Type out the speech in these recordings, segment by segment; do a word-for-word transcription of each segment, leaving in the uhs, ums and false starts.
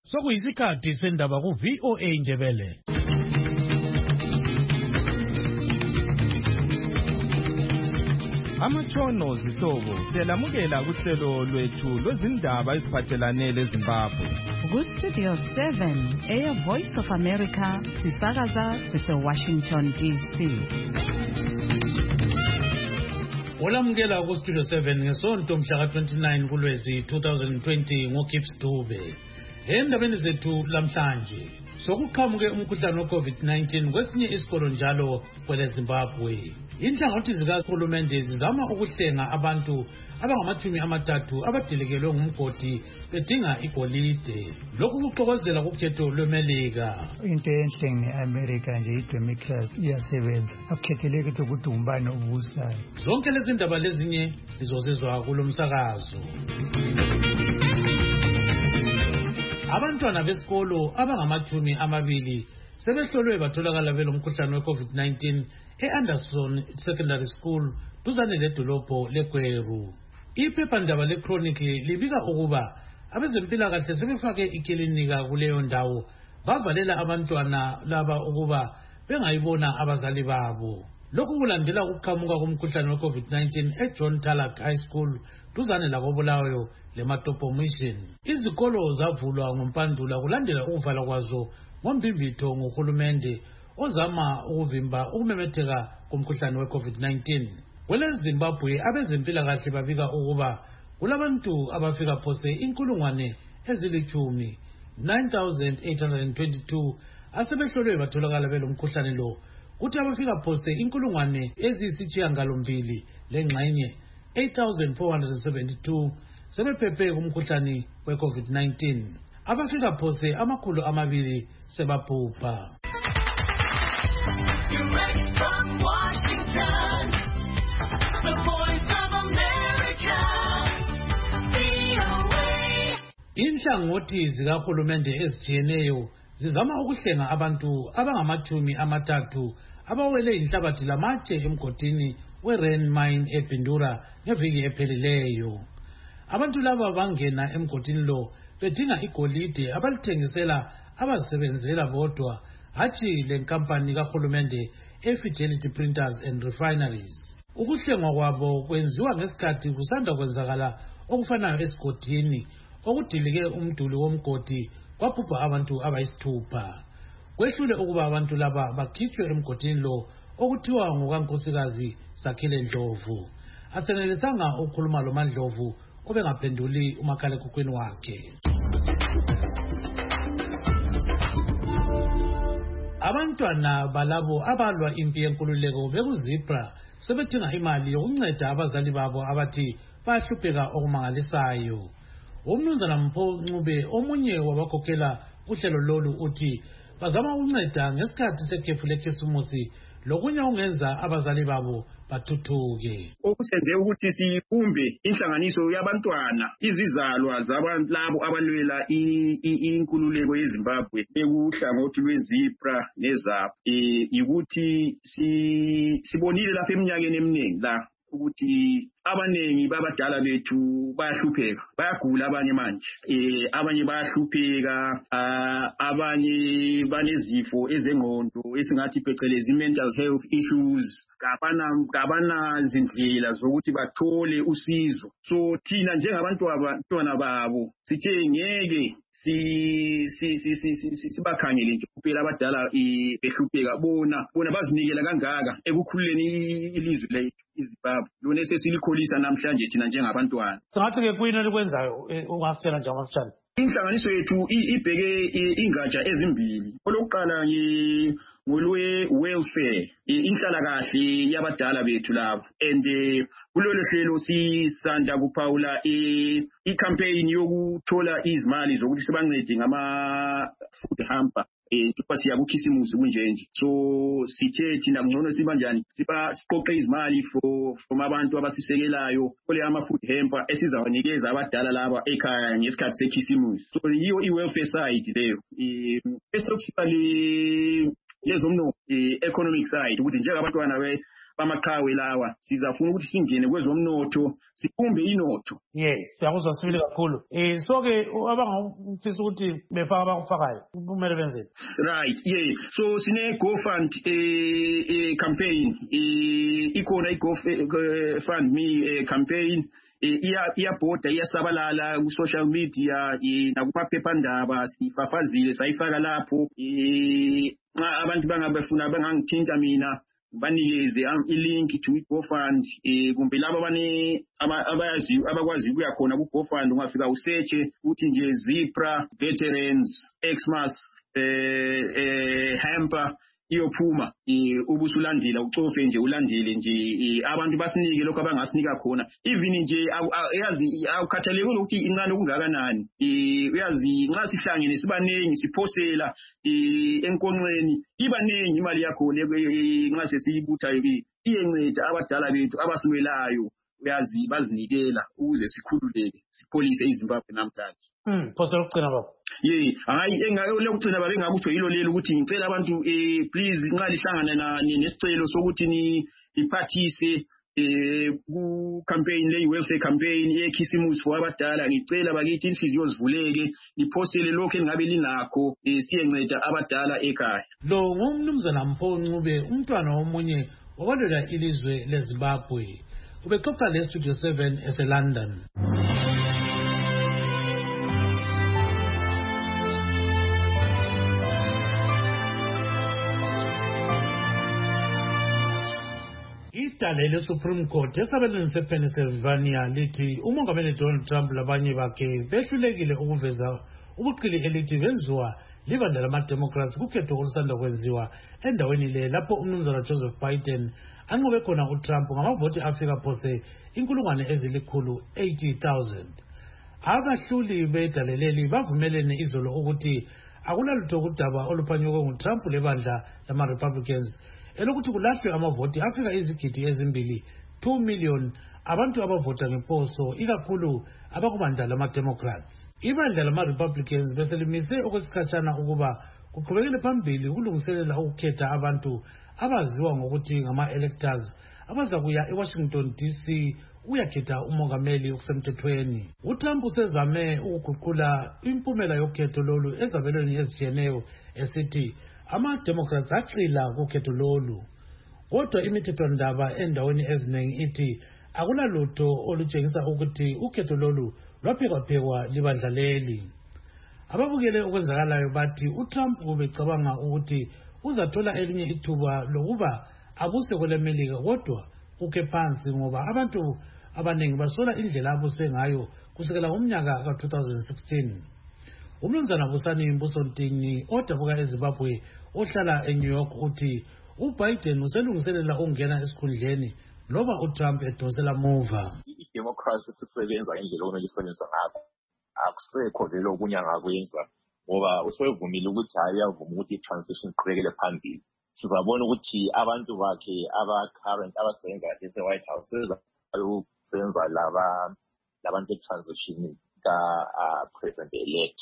Sokuyisikhathi sendaba ku V O A Ndebele. Amatshono zihlobo siyalamukela kuhlelo lwethu lwezindaba eziphathelane leZimbabwe. Ku Studio seven, Air Voice of America, sisakaza sise Washington D C. Olamukela ku Studio seven ngesonto mhla ka twenty-nine kuLwezi two thousand twenty ngoKips Dube. Endabeni zethu lamhlanje sokuqhamuke umkhuhlane we COVID nineteen kwesinye isikolo njalo kwele Zimbabwe. Inhlangothi zikahulumende zizama ukuhlenga abantu abangamathumi amathathu abadelekelwe ngumgodi bedinga igolide. Lokhu kuxokozela kukhetho lweMelika. Into enhle ngeAmerica nje idemocracy iyasebenza. Akukhetheleki ukuthi umbani obusayo. Zonke lezi ndaba lezinye izozizwa kulomsakazo. Abantwana besikolo abangamathumi amabili sebehlolwe batholakala belomkhuhlane we COVID nineteen e-Anderson Secondary School duzane ledolobho leGweru. Iphephandaba leChronicle libika ukuba abezempilakahle sebefake ikilinika kuleyo ndawo bavalela abantwana laba ukuba bengayibona abazali babo. Lokhu kulandela ukuqhamuka komkhuhlane we COVID nineteen eJohn Talak High School duzane lakoBulawayo leMatopo Mission. Izikolo zavulwa ngompandula kulandela ukuvala kwazo ngombimbitho ngohulumende ozama ukuvimba ukumemetheka komkhuhlane we COVID nineteen. Kwele Zimbabwe abezempilakahle babika ukuba kulabantu abafika phose inkulungwane ezilithumi nine thousand eight hundred twenty-two asebehlolwe batholakala belomkhuhlane lo, kuthi abafika phose inkulungwane eziyisithiyagalombili lengxenye eight thousand four hundred seventy-two sebephephe kumkhuhlane we COVID nineteen. Abafika phose amakhulu amabili sebabhubha. Direct from Washington, the Voice of America, V O A. Inhlangothi zikahulumende ezitshiyeneyo zizama ukuhlenga abantu abangamathumi amathathu abawele inhlabathi lamatshe emgodini we-Rand Mine eBindura ngeviki ephelileyo. Abantu laba bangena emgodini lo bedinga igolide abalithengisela abazisebenzela bodwa, hathi lenkampani kahulumende eFidelity Printers and Refineries. Ukuhlengwa kwabo kwenziwa ngesikhathi kusanda kwenzakala okufanayo esigodini okudilike umduli womgodi kwabhubha abantu abayisithupha. Kwehlule ukuba abantu laba bakhitshwe emgodini lo okuthiwa ngokaNkosikazi Sakhile Ndlovu. Asenelisanga ukukhuluma lo Mandlovu obengaphenduli umakhalekhukhwini wakhe. Abantwana balabo abalwa impi yenkululeko bekuzibra sebedinga imali yokunceda abazali babo abathi bahlupheka okumangalisayo. Umnumzana Mpho Ncube omunye wabakhokhela uhlelo lolu uthi bazama ukunceda ngesikhathi sekhefu lekhisimusi lokunye ungenza abazali babo bathuthuke. Okusenze ukuthi sibumbe inhlanganiso yabantwana izizalwa zabantu labo abalwela inkululeko yeZimbabwe ekuhlangothi lweZipra neZAP eh ukuthi sibonile lapha eminyakeni eminingi la ukuthi abanengi babadala bethu bayahlupheka, bayagula abanye manje, eh abanye bayahlupheka, abanye banezifo ezengqondo esingathi phecelezi mental health issues, kabana kabana izindlela zokuthi bathole usizo. So thina njengabantu abantwana babo sithe ngeke si si si si sibakhangele nje kuphela abadala behlupheka, bona bona bazinikela kangaka ekukhululeni ilizwe lethu iZimbabwe lona sesilukholisa namhlanje thina njengabantwana. Singathi ke kuyini elikwenzayo ungasitshela nje amafutshane? Inhlanganiso yethu ibheke ingatsha ezimbili. Olokuqala ngolwe welfare, inhlalakahle yabadala bethu labo, and kulolu hlelo sisanda kuphawula i-campaign yokuthola izimali zokuthi sibancede ngama food hamper eh kuba siyakukhisimusi kunjenje. So sithe thina ngcono sibanjani siba siqoqe izimali for from abantu abasisekelayo kule ama food hamper esizawanikeza abadala laba ekhaya ngesikhathi sekhisimusi. So yiyo i-welfare side leyo. Eh esokufika le lezomnotho economic side ukuthi njengabantwana be bamaqhawe lawa sizafuna ukuthi singene kwezomnotho siphumbe inotho. Yes, siyakuzwa sibili kakhulu. Eh so ke abangafisa ukuthi befaka abakufakayo kumele benzeni. Right, yeah. So sine GoFund eh campaign eh ikona iGoFundMe campaign iya iyabhoda iyasabalala ku social media nakumaphephandaba sifafazile sayifaka lapho eh abantu bangabefuna bangangithinta mina banikeze ilink to GoFund eh kumbe labo bani abayazi abakwazi ukuya khona ku GoFund ungafika usearch uthi nje Zipra Veterans Xmas eh eh hamper iyophuma ubusulandila ucofe nje ulandile nje abantu basinike lokho abangasinika khona even nje yazi awukhathalekile ukuthi incane kungakanani uyazi nxa sihlangene sibanengi siphosela enkonqeni ibanengi imali yakho nxa sesiyibutha iyenceda abadala bethu abasilwelayo uyazi bazinikela ukuze sikhululeke sipholise iZimbabwe namhlanje. Mm, phosela ukugcina baba. Ye, hayi engake ukugcina babe ngakuthi yilo lelo ukuthi ngicela abantu eh please nxa lihlangana nesicelo sokuthi ni iphathise eh ku campaign le welfare campaign yekhisimusi for abadala ngicela bakithi inhliziyo zivuleke liphostele lokho engabe linakho siyenceda abadala ekhaya. Lo ngumnumzana Mpho Ncube umntwana womunye owalela ilizwe leZimbabwe ubexoxa le Studio seven ese London. Idale le-Supreme Court esabelweni sePennsylvania lithi umongameli Donald Trump labanye bakhe behlulekile ukuveza ubuqili elithi benziwa libandla lama-Democrats kukhetho olusanda kwenziwa endaweni le lapho umnumzana Joseph Biden anqobe khona uTrump ngamavoti afika phose inkulungwane ezilikhulu eighty thousand. Abahluli bedale leli bavumelene izolo ukuthi akulalutho kudaba oluphanyekwe nguTrump lebandla lama-Republicans elokuthi kulahlwe amavoti afika izigidi ezimbili two million abantu abavota ngeposo ikakhulu abakubandla lama-Democrats. Ibandla lama-Republicans beselimise okwesikhatshana ukuba kuqhubekele phambili ukulungiselela ukukhetha abantu abaziwa ngokuthi ngama-electors abazakuya eWashington D C uyakhetha umongameli okusemthethweni. uTrump usezame ukuguqula impumela yokhetho lolu ezabelweni ezitshiyeneyo esithi ama-Democrats axila kukhetho lolu. Kodwa imithethwandaba endaweni eziningi ithi akulalutho olutshengisa ukuthi ukhetho lolu lwaphekwaphekwa libandla leli. Ababukele okwenzakalayo bathi uTrump ubecabanga ukuthi uzathola elinye ithuba lokuba abuse kwelemelika kodwa uke phansi ngoba abantu abaningi basola indlela abuse ngayo kusukela ngomnyaka ka two thousand sixteen. Umnumzana Busani Mbusontini odabuka eZimbabwe ohlala eNew York uthi uBiden uselungiselela ukungena esikhundleni loba uTrump edonsela muva. I-democracy sisebenza ngendlela okumele isebenza ngakho akusekho lelo okunye angakwenza ngoba usevumile ukuthi hayi uyavuma ukuthi i-transition iqhubekele phambili. Sizabona ukuthi abantu bakhe aba-current abasebenza kahle ese-White House sezakusebenza laba labantu be-transition ka-president elect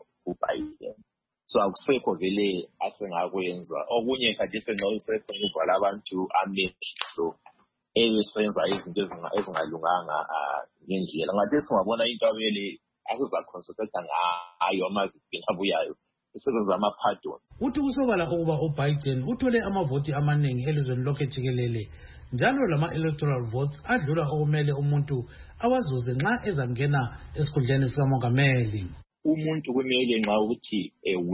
uBiden. So akusekho vele asengakwenza okunye kade senxa uvala abantu amehlo ebesenza izinto ezingalunganga ngendlela ngathi singabona into abele akuzaconcentrate ngayo amaviki abuyayo isebenza ama-pardon. Uthi kusobala ukuba uBiden uthole amavoti amaningi elizweni lonke jikelele njalo lama-electoral votes adlula okumele umuntu awazuze nxa ezangena esikhundleni sikamongameli. Umuntu kumele nxa ukuthi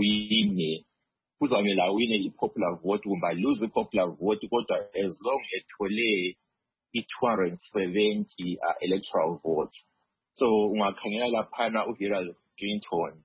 ewine kuzamele awine i-popular vote kumbe lose i-popular vote kodwa as long ethole i-two hundred seventy uh, electoral votes. So ungakhangela laphana uHillary Clinton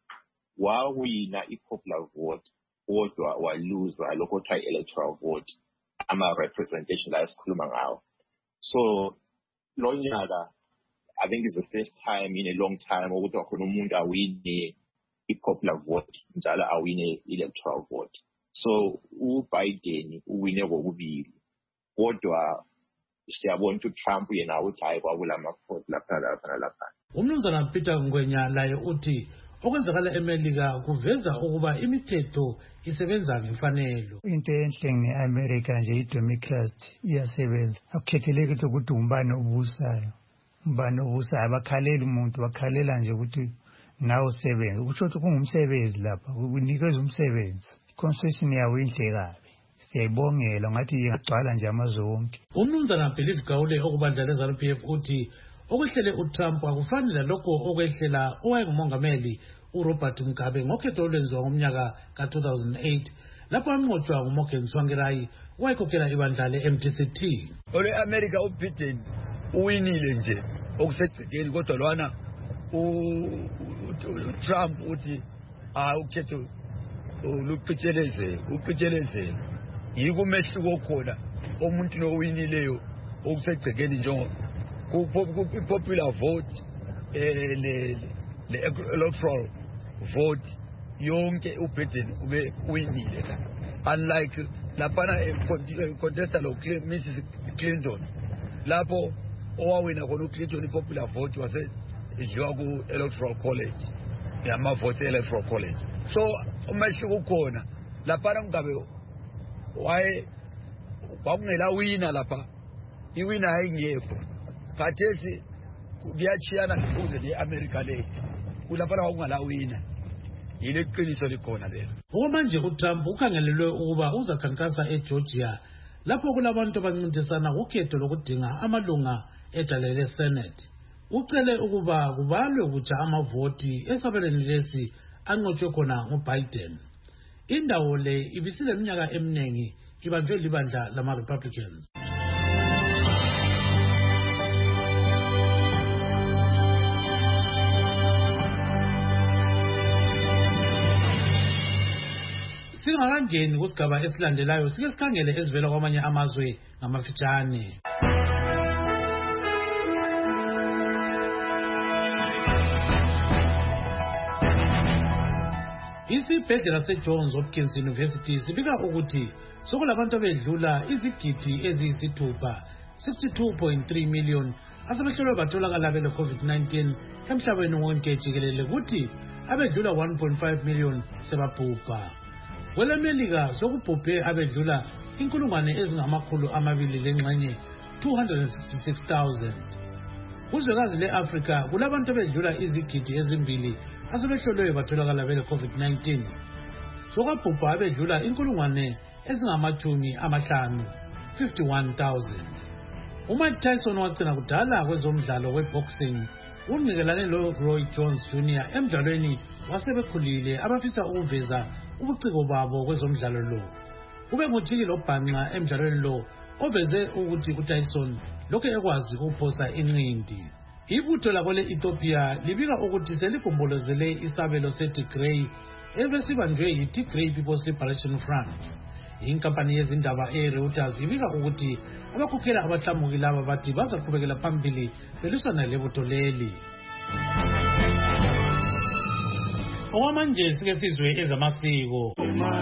wawina i-popular vote kodwa waluza lokho kuthiwa i-electoral vote ama-representation la esikhuluma ngawo. So lo nyaka I think it's the first time in a long time ukuthi wakhona umuntu awine i-popular vote njalo awine electoral vote. So uBiden uwine kokubili kodwa siyabona ukuthi uTrump yena uthi hayi kwakula amavoti lapha lapha lapha. Umnumzana Peter Ngwenya laye uthi okwenzakala eMelika kuveza ukuba imithetho isebenza ngemfanelo. Into enhle nge-America nje i-democracy iyasebenza. Akukhetheleki ukuthi umbani obusayo. Umbani obusayo abakhaleli umuntu bakhalela nje ukuthi nawe usebenze. Kusho ukuthi kungumsebenzi lapha, unikeza umsebenzi. Constitution yawo inhle kabi. Siyayibongela ngathi iyagcwala nje amazwe wonke. Umnumzana Believe Gawule okubandla le-R P F uthi okwehlele uTrump akufani lalokho okwehlela owayengumongameli uRobert Mugabe ngokhetho olwenziwa ngomnyaka ka-two thousand eight lapho amnqotshwa nguMorgan Tsvangirai owayekhokhela ibandla le-M D C T. Ole-America uBiden uwinile nje okusegcekeni kodwa lwana uTrump uthi ah ukhetho luqitsheleze uqitsheleze yiko umehluko khona umuntu lowinileyo okusegcekeni njengo ku-popular vote le electoral vote yonke uBiden ube winile la unlike laphana contesta lo Missus Clinton lapho owawina khona uClinton i-popular vote wase idliwa ku-electoral college yama-vote electoral college. So umehluko ukhona laphana Mugabe waye kwakungela wina lapha iwina ayingekho khathesi kuyachiyana kuze le-America le kulaphana kwakungala wina yile qiniso likhona lelo. Okwamanje uTrump ukhangelelwe ukuba uzakhankasa eGeorgia lapho kulabantu abancintisana ukhetho lokudinga amalunga edale le-Senate. Ucele ukuba kubalwe kutsha amavoti esabelweni lesi anqotshwe khona nguBiden. Indawo le ibisile iminyaka eminingi ibanjwe libandla lama-Republicans. Singakangeni kusigaba esilandelayo sike sikhangele ezivela kwamanye amazwe ngamafitshane. Isibhedlela seJohns Hopkins University sibika ukuthi sokulabantu abedlula izigidi eziyisithupha sixty-two point three million asebehlolwe batholakala bele COVID nineteen emhlabeni wonke jikelele kuthi abedlula one point five million sebabhubha. KweleMelika sokubhubhe abedlula inkulungwane ezingamakhulu amabili lengxenye two hundred sixty-six thousand. Kuzwekazi le-Afrika kulabantu abedlula izigidi ezimbili asebehlolwe batholakala bele COVID nineteen. Sokubhubha abedlula inkulungwane ezingamachumi amahlanu fifty-one thousand. uMike Tyson wagcina kudala kwezomdlalo weboxing unikelane lo Roy Jones Junior emdlalweni wasebekhulile abafisa ukuveza ubuciko babo kwezomdlalo lo. Kube nguthiki lobhanqa emdlalweni lo oveze ukuthi uTyson lokho ekwazi ukuphosa inqindi. Ibutho lakole Ethiopia libika ukuthi seligombolozele isabelo seTigray ebesibanjwe yiTigray People's Liberation Front. Inkampani yezindaba eReuters ibika ukuthi abakhokhela abahlamuki laba bathi bazaqhubekela phambili belusana lebutho leli. Okwamanje sike sizwe ezamasiko.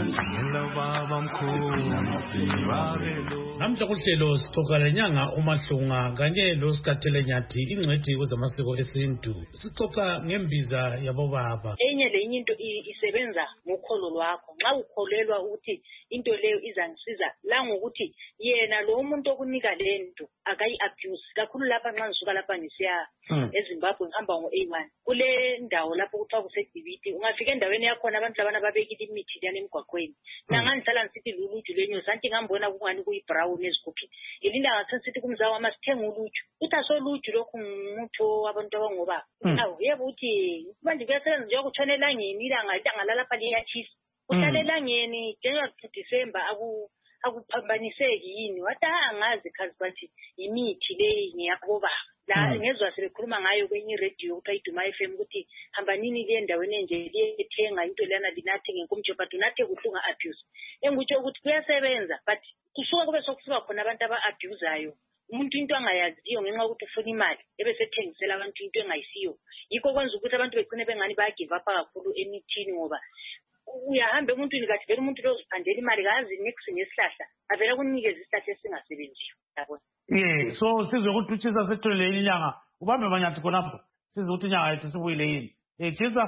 Namhla kuhlelo sixoxa lenyanga uMahlunga kanye loSikathele Nyathi ingcwethi kwezamasiko esintu. Sixoxa ngembiza yabobaba. Enye lenye into isebenza ngokholo lwakho. Nxa ukholelwa ukuthi into leyo izangisiza la ngokuthi yena lo umuntu okunika lento akayi abuse kakhulu lapha nxa ngisuka lapha ngisiya eZimbabwe ngihamba ngo A one. Kule ndawo lapho kuthiwa kuseDibiti ungafika endaweni yakhona abantu labana babekile imithi lana emgwaqweni. Nanga ngihlala ngisithi luluju lenyo santi ngambona kungani kuyi-brown eziguphi. Ilinda ngathi sithi kumzawa amasithenga uluju. Uthi asoluju lokhu ngumutho wabantu abangoba. Awu yebo uthi manje kuyasebenza nje ukutshona elangeni ilanga ilanga lalapha liyathisa. Uhlala elangeni January to December aku akuphambaniseki yini wathi angazi khazi bathi imithi le ngiyakubaba. La ngezwe sebekhuluma ngayo kwenye radio kuthiwa iDuma F M ukuthi hambanini le endaweni enje liyethenga into lana linathe ngenkomtsho but unathe kuhlunga abuse. Engikutsho ukuthi kuyasebenza but kusuka kube sokusuka khona abantu aba-abuzayo. Umuntu into angayaziyo ngenxa ukuthi ufuna imali ebese ethengisela abantu into engayisiyo. Yikho kwenza ukuthi abantu begcine bengani bayagive up kakhulu emithini ngoba uyahamba emuntwini kathi vele umuntu lo uziphandela imali kazi next ngesihlahla avela kunikeza isihlahla esingasebenziyo yabona. Yeah, so sizwe ukuthi uThisa sethole inyanga ubambe manyathi khonapho sizwe ukuthi inyanga yethu sibuyile yini. Eh Thisa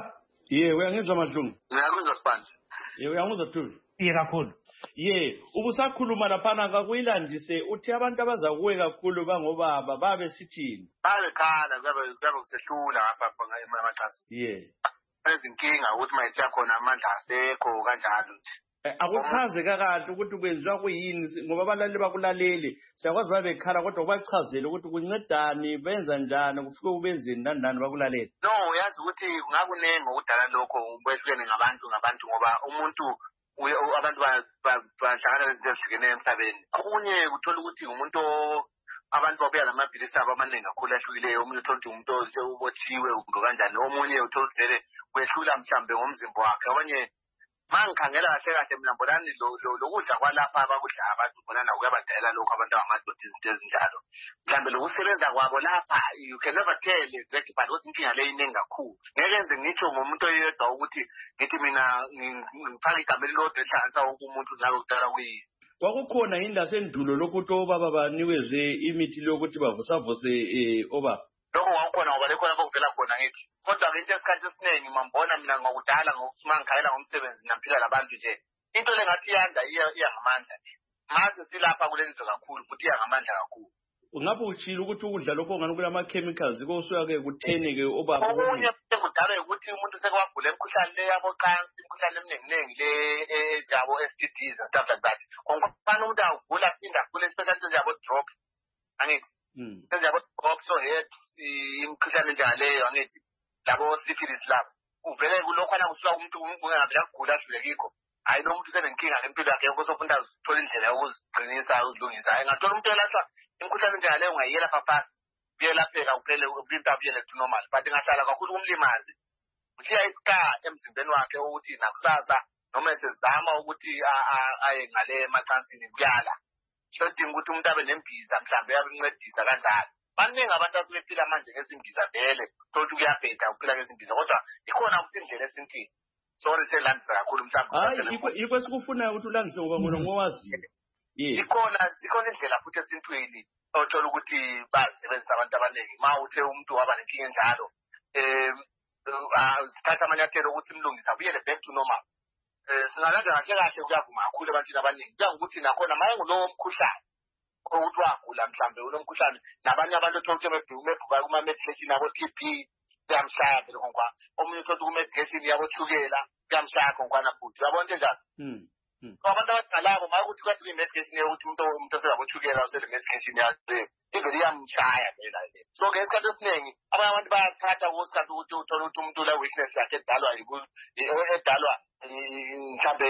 Ye uyangizwa Madlungu? Ngiyakuzwa Sibanda. Ye uyangizwa Thuli? Iye kakhulu. Ye ubusakhuluma laphana kakuyilandise uthi abantu abazakuwe kakhulu bangobaba babe sithini? Babe khala babe babe kusehlula ngapha ngamaxasi. Ye. Ezinkinga ukuthi mayisiya khona amandla asekho kanjalo nje. Akuchaze kakahle ukuthi kwenziwa kuyini ngoba abalali bakulaleli siyakwazi babekhala kodwa ubachazele ukuthi kuncedani benza njani kufike ubenzeni nandani bakulaleli. No uyazi ukuthi ngakunenge ukudala lokho kwehlukene ngabantu ngabantu ngoba umuntu abantu bahlangana nezinto ezihlukeneyo emhlabeni. Okunye kuthola ukuthi umuntu abantu babuya lamabhilisi abo amaningi kakhulu ahlukileyo. Omunye uthola ukuthi umuntu nje ubotshiwe umuntu kanjani. Omunye uthola ukuthi vele kwehlula mhlambe ngomzimba wakhe. Abanye mangikhangela kahle kahle mina mbonani lokudla kwalapha abakudla abantu mbonana kuyabadala lokho abantu abamadoda izinto ezinjalo. Mhlambe lokusebenza kwabo lapha you can never tell exactly but ukuthi inkinga le iningi kakhulu. Ngeke nze ngitsho ngomuntu oyedwa ukuthi ngithi mina ngifaka igama elilodwa ehlanganisa wonke umuntu nawe kudala kuyini. Kwakukhona yini lasendulo lokuthi obaba banikezwe imithi lokuthi bavusavuse obaba. Lokho kwakukhona ngoba lekhona kokuvela khona ngithi. Kodwa ke into esikhathi esiningi mambona mina ngokudala ngokusimangikhayela ngomsebenzi naphila labantu nje. Into lengathi yanda iya ngamandla nje. Manje silapha kulenzwe kakhulu futhi iya ngamandla kakhulu. Ungabe utshila ukuthi ukudla lokho ngani kulama chemicals kosuya ke kuthene ke obaba. Okunye sekudala ukuthi umuntu sekwagula emkhuhlane le yabo cancer, imkhuhlane eminingi le ejabo S T Ds and stuff like that. Konke umuntu agula phinda kule especially njabo drop. Angithi senzabo drop so herpes imkhuhlane njalo angithi labo syphilis labo. Uvele kulokhana kusuka umuntu ungavela kugula ahlulekiko. Hayi lo muntu senenkinga empilo yakhe ukuzofunda uthola indlela yokuziqinisa uzilungisa. Hayi ngathola umuntu elashwa imkhuhlane njalo ungayela papa uyelapheka uphele ubinta buyele to normal but ngahlala kakhulu kumlimazi. Uthiya iska emzimbeni wakhe ukuthi nakusasa noma esezama ukuthi aye ngale machansini kuyala. Shodinga ukuthi umuntu abe nembiza mhlambe yabincedisa kanjalo. Baningi abantu asebephila manje ngesimbiza vele thola kuyabheda uphila ngesimbiza kodwa ikhona ukuthi indlela esintini. Sorry selandisa kakhulu mhlawumbe. Hayi ikho sikufunayo ukuthi ulandise ngoba ngona ngowazi. Yeah. Ikhona ikhona indlela futhi esintwini othola ukuthi basebenzisa abantu abaningi. Ma uthe umuntu waba nenkinga enjalo eh sithatha amanyathelo ukuthi imlungisa buyele back to normal. Eh singalandela kahle kahle kuyavuma kakhulu ebantwini abaningi. Kuya ngokuthi nakhona maye ngulowo mkhuhlane ukuthi wagula mhlambe unomkhuhlane nabanye abantu othola ukuthi bebuka kuma medication abo T B kuyamshaya vele ngoba omunye uthola kuma medication yabo thukela kuyamshaya ngonkwana futhi yabona into njalo. Mhm. Abantu abadalabo maye ukuthi kwathi i-medication yokuthi umuntu umuntu oseyabothukela usele medication yakhe ivele iyamshaya vela le. So ke isikhathi esiningi abanye abantu bayathatha ngosikhathi ukuthi uthola ukuthi umuntu la weakness yakhe edalwa edalwa mhlambe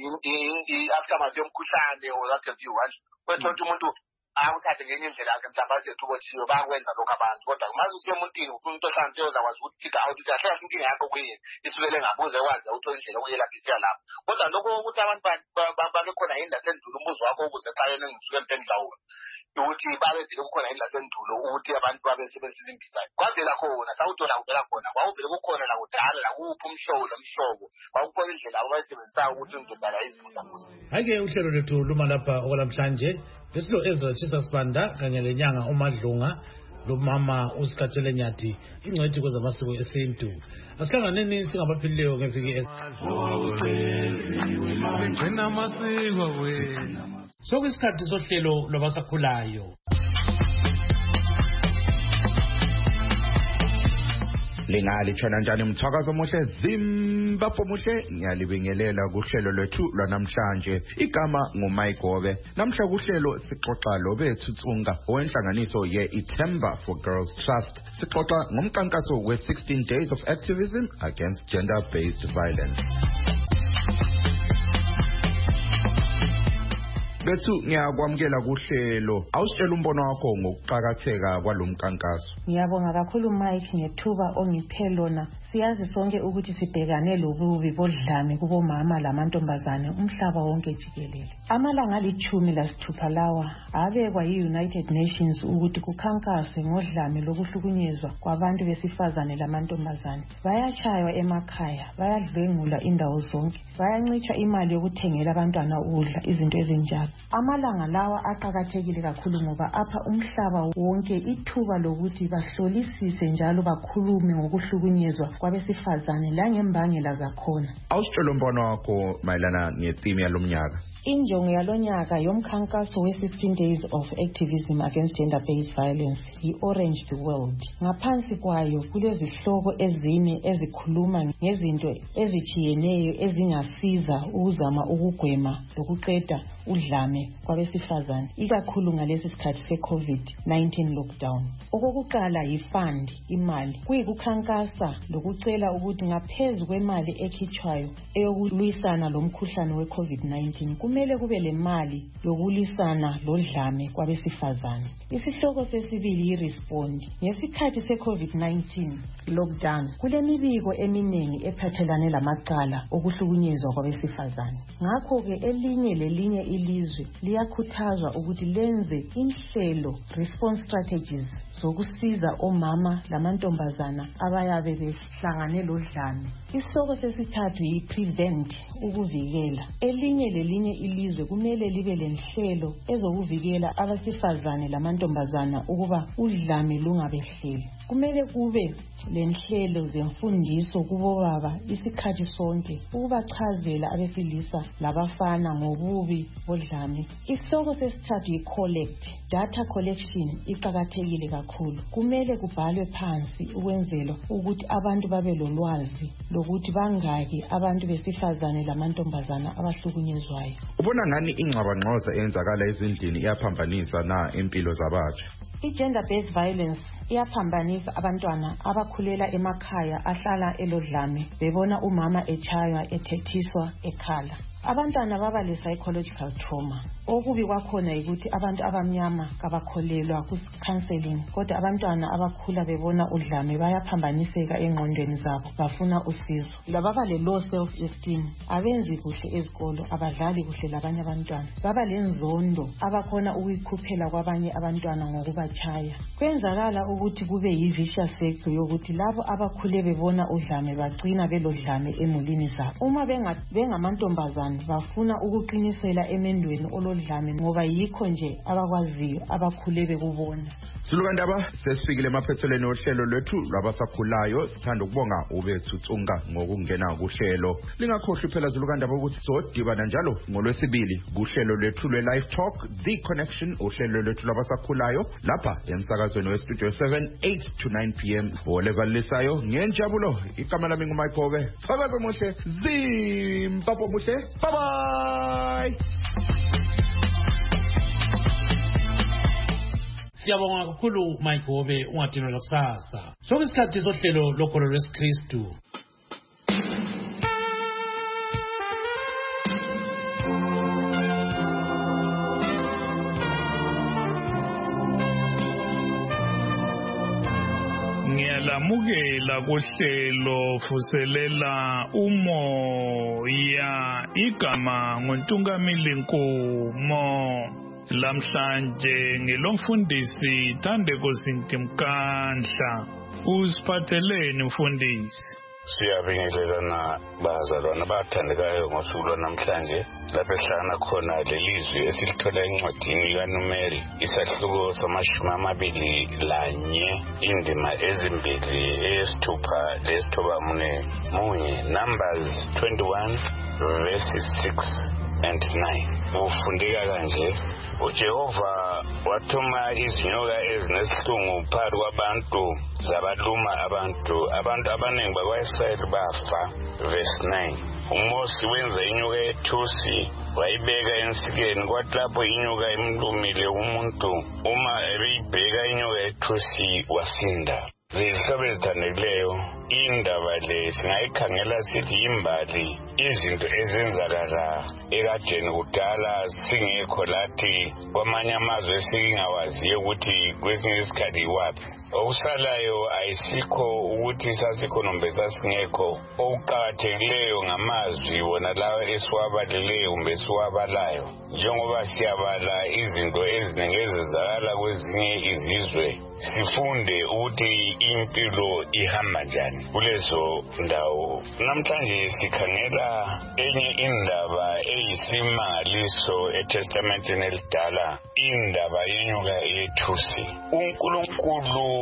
i-aftermath yomkhuhlane or that of you watch. Kwethola ukuthi umuntu awuthathe ngenye indlela yakhe mhlawumbe asethu bothiwe bakwenza lokho abantu kodwa maze usemuntini ufuna umuntu ohlanze uzakwazi ukuthi thika out ukuthi ahlala inkinga yakho kuyini isukele ngabuze wazi uthola indlela okuyelaphisa lapho kodwa lokho ukuthi abantu babe khona yini lasendulo umbuzo wakho ukuze xa yena ngisuke emphendula wona ukuthi babe vele kukhona yini lasendulo ukuthi abantu babe sebenzisa imbizayo kwavela khona sawuthola kuvela khona kwawuvele kukhona la kudala la kuphi umhlobo lomhlobo kwakukho indlela abayisebenzisayo ukuthi indodana izibusabusa. Ake uhlelo lethu luma lapha okwalamhlanje lesilo Ezra Chisa Sibanda kanye lenyanga uMadlunga lomama uSikathele Nyathi ingcwethi kwezamasiko esintu. Asihlanganeni singabaphilileyo ngeviki Wena masiko wena. Sokuyisikhathi sohlelo lwabasakhulayo. Lingali tshana njani mthakazo omuhle Zimbabwe omuhle ngiyalibingelela kuhlelo lwethu lwanamhlanje igama nguMayigobe namhla kuhlelo sixoxa lobethutsunga owenhlanganiso ye Ithemba for Girls Trust sixoxa ngomkankaso we sixteen days of activism against gender based violence. Bethu ngiyakwamukela kuhlelo awusitshela umbono wakho ngokuqhakatheka kwalomkankaso. Ngiyabonga kakhulu Mike ngethuba ongiphe lona. Siyazi sonke ukuthi sibhekane lobubi bodlame kubomama lamantombazane umhlaba wonke jikelele. Amalanga alithumi lasithupha lawa abekwa yi-United Nations ukuthi kukhankaswe ngodlame lokuhlukunyezwa kwabantu besifazane lamantombazane. Bayashaywa emakhaya, bayadlwengula indawo zonke, bayancitsha imali yokuthengela abantwana ukudla izinto ezinjalo. Amalanga lawa aqhakathekile kakhulu ngoba apha umhlaba wonke ithuba lokuthi bahlolisise njalo bakhulume ngokuhlukunyezwa kwabesifazane langembangela zakhona. Awusitshela umbono wakho mayelana netheme yalomnyaka. Injongo yalonyaka yomkhankaso we-sixteen days of activism against gender-based violence yi-Orange the World. Ngaphansi kwayo kulezihloko ezine ezikhuluma ngezinto ezitshiyeneyo ezingasiza ukuzama ukugwema lokuqeda udlame kwabesifazane, ikakhulu ngalesi sikhathi se-COVID nineteen lockdown. Okokuqala yi-fund, imali. Kuyikukhankasa lokucela ukuthi ngaphezu kwemali ekhitshwayo eyokulwisana lomkhuhlane we-COVID nineteen, kumele kube le mali yokulwisana lodlame kwabesifazane. Isihloko sesibili yi-respond. Ngesikhathi se-COVID nineteen lockdown, kulemibiko eminingi ephathelane lamacala okuhlukunyezwa kwabesifazane. Ngakho-ke elinye lelinye ilizwe liyakhuthazwa ukuthi lenze inhlelo, response strategies, zokusiza omama lamantombazana abayabe behlangane lodlame. Isihloko sesithathu yi-prevent, ukuvikela. Elinye lelinye ilizwe kumele libe lenhlelo ezokuvikela abesifazane lamantombazana ukuba udlame lungabehleli. Kumele kube lenhlelo zemfundiso kubobaba isikhathi sonke ukubachazela abesilisa labafana ngobubi bodlame. Isihloko sesithathu yi-collect, data collection iqakathekile kakhulu. Kumele kubhalwe phansi ukwenzela ukuthi abantu babe lolwazi lokuthi bangaki abantu besifazane lamantombazana abahlukunyezwayo. Ubona ngani ingxabangxoza eyenzakala ezindlini iyaphambanisa na impilo zabatsha? I-gender-based violence iyaphambanisa abantwana abakhulela emakhaya ahlala elodlame bebona umama echaywa, ethethiswa, ekhala. Abantwana baba le-psychological trauma. Okubi kwakhona ukuthi abantu abamnyama kabakholelwa ku-counseling, kodwa abantwana abakhula bebona udlame bayaphambaniseka engqondweni zabo, bafuna usizo. Lababa le-low self-esteem, abenzi kuhle ezikolo, abadlali kuhle labanye abantwana, baba lenzondo abakhona ukuyikhuphela kwabanye abantwana ngokubachaya. Kwenzakala ukuthi kube yi-vicious cycle yokuthi labo abakhule bebona udlame bagcina belodlame emulini zabo. Uma bengamantombazana bafuna ukuqinisela emendweni olodlame ngoba yikho nje abakwaziyo abakhule bekubona. Silukandaba sesifikile emaphethelweni ohlelo lwethu lwabasakhulayo. Sithanda ukubonga ubethu Tsunga ngokungena kuhlelo. Lingakhohlwa phela Silukandaba ukuthi sodibana njalo ngolwesibili kuhlelo lwethu lwe-Live Talk The Connection, uhlelo lwethu lwabasakhulayo lapha emsakazweni we-Studio seven, eight to nine p m olevalisayo ngenjabulo. Igama lami nguMayigobe. Sakaze muhle, Zimbabwe muhle. Bye bye. Siyabonga kakhulu Mayigobe, ungadinelwa kusasa. Sokusikhathi sohlelo lokholo lwesikristu. Ngiyalamukela kuhlelo fuselela umoya, igama nguNtungamili Nkomo. Lamhlanje ngilomfundisi Thandeko Sintimkandla. Usiphatheleni mfundisi? Siyabingelelana bazalwane abathandekayo ngosuku lwanamhlanje lapho esihlangana khona lelizwi esilithola encwadini kaNumeri isahluko samashumi amabili lanye indima ezimbili eyesithupha lesithoba mune munye, Numbers twenty-one verses six and nine. Ufundeka kanje: uJehova wathuma izinyoka ezinesihlungu phakathi kwabantu zabaluma abantu abantu abaningi bakwa-Israyeli bafa. Verse nine. uMosi wenza inyoka yethusi wayibeka ensikeni, kwathi lapho inyoka imlumile umuntu, uma ebeyibheka inyoka yethusi wasinda. Zihlobo ezithandekileyo, indaba le singayikhangela sithi yimbali izinto ezenzakala ekadeni kudala singekho lathi kwamanye amazwe singawaziyo ukuthi kwesinye isikhathi yiwaphi. Okusalayo ayisikho ukuthi sasikhona sasingekho. Okuqakathekileyo ngamazwi wona lawa esiwabalileyo kumbe esiwabalayo, njengoba siyabala izinto eziningi ezenzakala kwezinye izizwe, sifunde ukuthi impilo ihamba njani kulezo ndawo. Namhlanje sikhangela enye indaba eyisimangaliso eTestamenteni elidala, indaba yenyoka yethusi. uNkulunkulu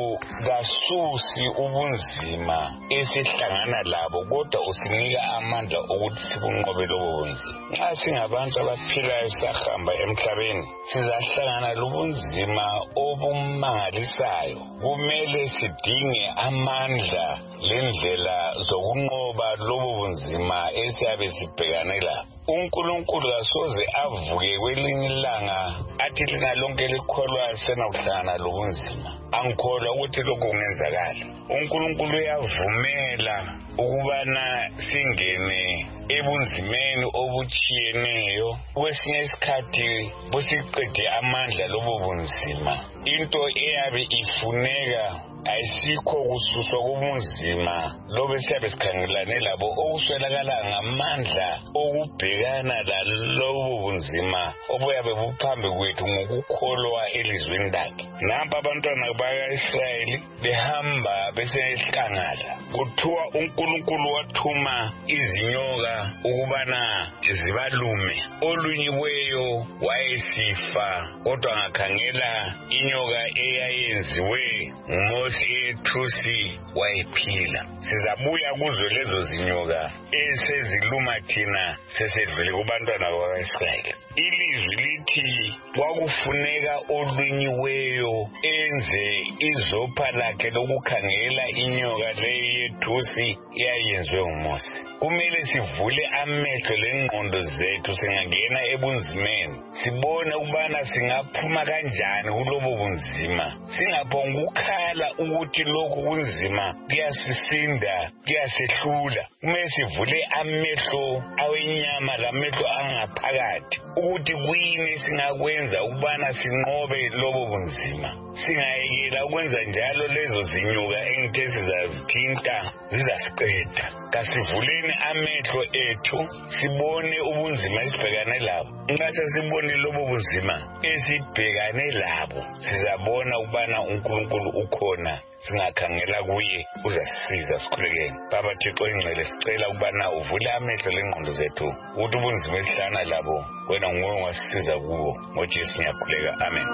kasusi ubunzima esihlangana labo kodwa usinika amandla ukuthi sibunqobe lobo bunzima. Nxa singabantu abaphilayo sahamba emhlabeni sizahlangana lobunzima obumangalisayo. Kumele sidinge amandla lendlela zokunqoba lobo bunzima esiyabe sibhekane labo. uNkulunkulu kasoze avuke kwelinye ilanga athi lina lonke likholwa senokuhlangana lobunzima. Angikholwa ukuthi lokho kungenzakala. uNkulunkulu uyavumela ukubana singene ebunzimeni obuchiyeneyo, kwesinye isikhathi busiqede amandla lobo bunzima. Into eyabe ifuneka ayisikho kususwa kubunzima lobe siyabe sikhangelane labo, okuswelakala ngamandla okubhekana lalobo bunzima obuyabe buphambi kwethu ngokukholwa elizweni lakhe. Nampa abantwana baka-Israyeli behamba besehlangala, kuthiwa uNkulunkulu wathuma izinyoka ukubana zibalume. Olunyiweyo wayesifa, kodwa ngakhangela inyoka eyayenziwe nguMose ethusi wayephila. Sizabuya kuzo lezo zinyoka eseziluma thina sesedlule kubantwana bakwa-Israyeli. Ilizwi lithi kwakufuneka olunyiweyo enze izopha lakhe lokukhangela inyoka leyi yethusi eyayenziwe nguMose. Kumele sivule amehlo lengqondo zethu singangena ebunzimeni, sibone ukubana singaphuma kanjani kulobo bunzima, singaphongukhala ukuthi lokhu kunzima kuyasisinda kuyasihlula. Kumele sivule amehlo awenyama lamehlo angaphakathi ukuthi kuyini singakwenza ukubana sinqobe lobo bunzima. Singayekela ukwenza njalo lezo zinyoka engithe sizazithinta zizasiqeda. Kasivuleni amehlo ethu sibone ubunzima esibhekane labo. Nxa sesibone lobo bunzima esibhekane labo, sizabona ukubana uNkulunkulu ukhona, singakhangela kuye uzasisiza sikhulekeni. Baba Thixo ingcwele, sicela ukubana uvule amehlo lengqondo zethu ukuthi ubunzima esihlangana labo wena nguwe ongasisiza kuwo. NgoJesu ngiyakhuleka, amen.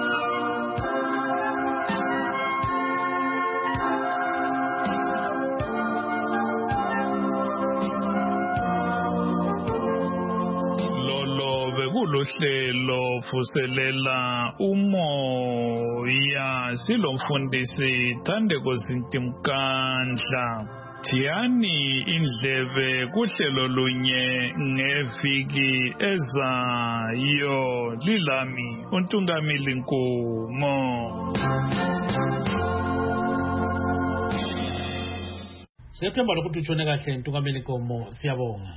Kulohlelo vuselela umoya, silomfundisi Thandeko Zintimkandla. Thiyani indlebe kuhlelo lunye ngeviki ezayo. Lilami uNtungamili Nkomo. Siyathemba lokuthi utshone kahle Ntungamili Nkomo, siyabonga.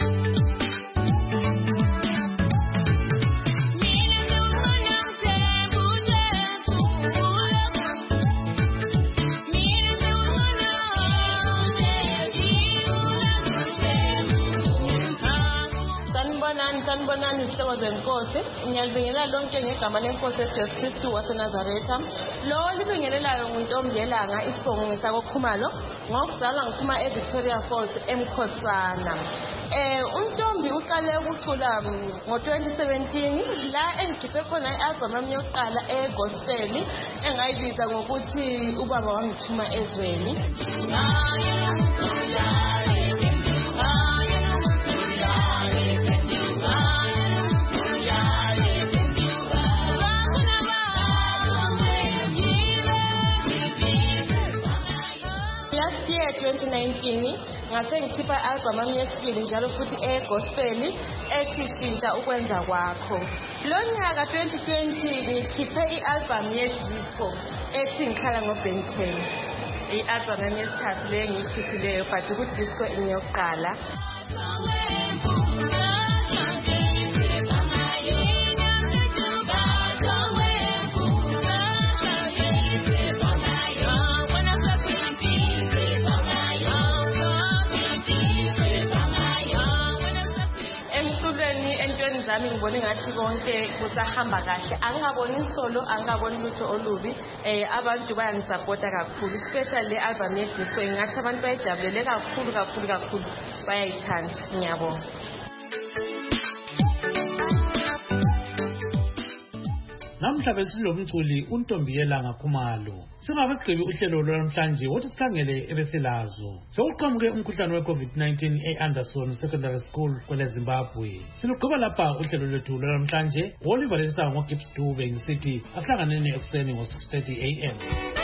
Sanibonani izihlobo zenkosi, ngiyalibingelela lonke ngegama lenkosi uJesu Kristu waseNazaretha. Lo libingelelayo nguNtombi Yelanga isibongo ngesakoKhumalo, ngokuzalwa ngiphuma eVictoria Falls eMkhosana. Eh uNtombi uqale ukucula ngo twenty seventeen la engikhiphe khona i-album yami yokuqala egospel engayibiza ngokuthi ubaba wangithuma ezweni. twenty nineteen ngase ngikhipha i-album yami yesibili njalo futhi egospel ethi Shintsha Ukwenza Kwakho. Lo nyaka twenty twenty ngikhiphe i-album yedisco ethi Ngikhala ngoBenten. I-album yami yesithathu le ngiyikhiphileyo but ku-disco inyokuqala. Zami ngibone ngathi konke kusahamba kahle, angingaboni isolo, angingaboni lutho olubi. Eh abantu bayangisupporta kakhulu, especially le album yedisco ngathi abantu bayijabulele kakhulu kakhulu kakhulu, bayayithanda. Ngiyabonga. namhla besilomculi uNtombiyelanga Khumalo. Singabe sigqibe uhlelo lwanamhlanje wothi sikhangele ebesilazo. Sewuqhamuke umkhuhlane we-COVID nineteen e-Anderson Secondary School kwele Zimbabwe. Silugqiba lapha uhlelo lwethu lwanamhlanje. Oliver Lesanga ngoGibbs Dube ngisithi asihlanganeni ekuseni ngo six thirty a m